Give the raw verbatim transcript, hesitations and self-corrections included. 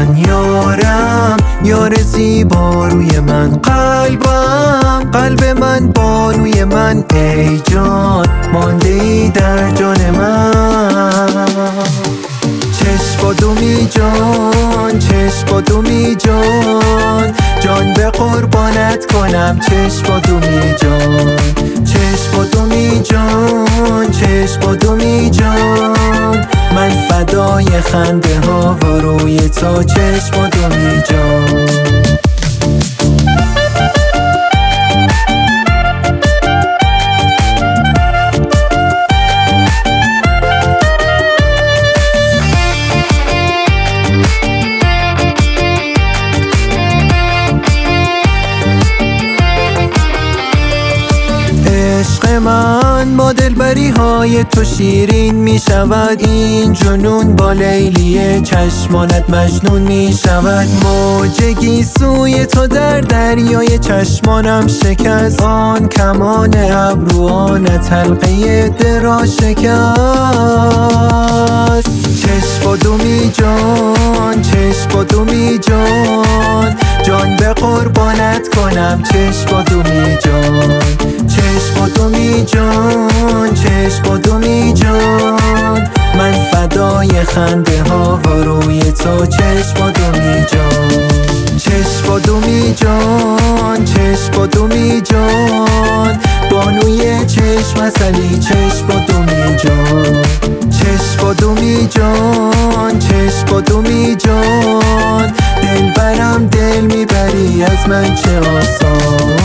من، یارم یار زیبا روی من، قلبم قلب من بانوی من، ای جان مانده ای در جان من. چشم با دومی جان، چشم با دومی جان، جان به قربانت کنم. چشم با دومی جان، چشم با دومی جان، چشم با دومی جان، من فدای خنده ها و روی تو. چشم با دومی جان. عشق من با دلبری های تو شیرین می شود، این جنون با لیلی چشمانت مجنون می شود. موج سوی تو در دریای چشمانم شکست، آن کمان ابروانت حلقه دل را شکست. چشم با دومی جان، چشم با دومی جان، جان به قربانت کنم. چشم با دومی جان، چشم با دومی جان، چشم با دومی جان، من فدای خنده ها و روی تو. چشم با دومی جان، چشم با دومی جان، چشم با دومی جان، بانوی چشم عسلی. چشم با دومی جان، چشم با دومی جان، چشم با دومی جان، دل برم دل میبری از من چه آسان.